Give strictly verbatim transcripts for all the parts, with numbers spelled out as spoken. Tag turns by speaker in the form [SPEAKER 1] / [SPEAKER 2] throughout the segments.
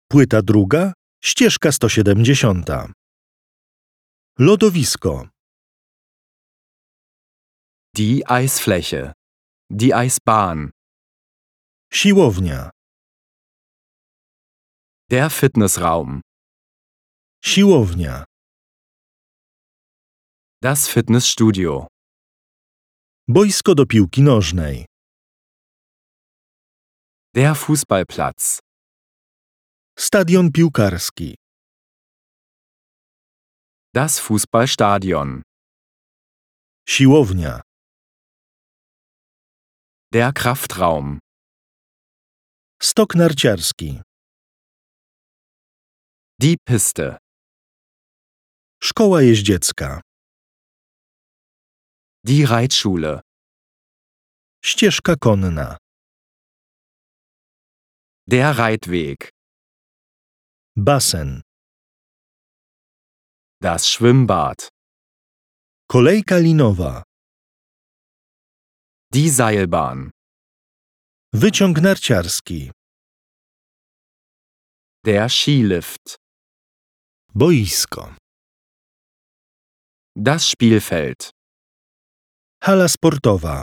[SPEAKER 1] Płyta druga, ścieżka sto siedemdziesiąt. Lodowisko.
[SPEAKER 2] Die Eisfläche. Die Eisbahn.
[SPEAKER 1] Siłownia.
[SPEAKER 2] Der Fitnessraum.
[SPEAKER 1] Siłownia.
[SPEAKER 2] Das Fitnessstudio.
[SPEAKER 1] Boisko do piłki nożnej.
[SPEAKER 2] Der Fußballplatz.
[SPEAKER 1] Stadion piłkarski.
[SPEAKER 2] Das Fußballstadion.
[SPEAKER 1] Siłownia.
[SPEAKER 2] Der Kraftraum.
[SPEAKER 1] Stok narciarski.
[SPEAKER 2] Die Piste.
[SPEAKER 1] Szkoła jeździecka.
[SPEAKER 2] Die Reitschule.
[SPEAKER 1] Ścieżka konna.
[SPEAKER 2] Der Reitweg.
[SPEAKER 1] Basen.
[SPEAKER 2] Das Schwimmbad.
[SPEAKER 1] Kolejka linowa.
[SPEAKER 2] Die Seilbahn.
[SPEAKER 1] Wyciąg narciarski.
[SPEAKER 2] Der Skilift.
[SPEAKER 1] Boisko.
[SPEAKER 2] Das Spielfeld.
[SPEAKER 1] Hala sportowa.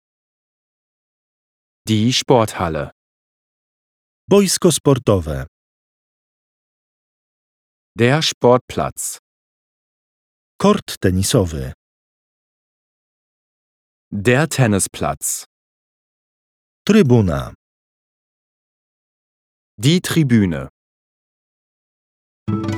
[SPEAKER 2] Die Sporthalle.
[SPEAKER 1] Boisko sportowe.
[SPEAKER 2] Der Sportplatz.
[SPEAKER 1] Kort tenisowy.
[SPEAKER 2] Der Tennisplatz.
[SPEAKER 1] Trybuna.
[SPEAKER 2] Die Tribüne.